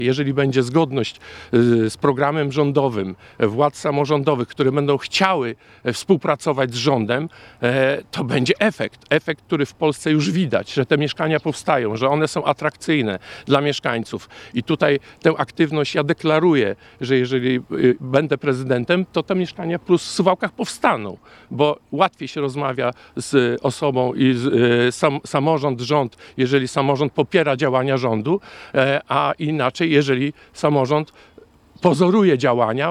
Jeżeli będzie zgodność z programem rządowym władz samorządowych, które będą chciały współpracować z rządem, to będzie efekt, który w Polsce już widać, że te mieszkania powstają, że one są atrakcyjne dla mieszkańców. I tutaj tę aktywność ja deklaruję, że jeżeli będę prezydentem, to te mieszkania plus w Suwałkach powstaną, bo łatwiej się rozmawia z osobą i samorząd, rząd, jeżeli samorząd popiera działania rządu, a inaczej, jeżeli samorząd pozoruje działania.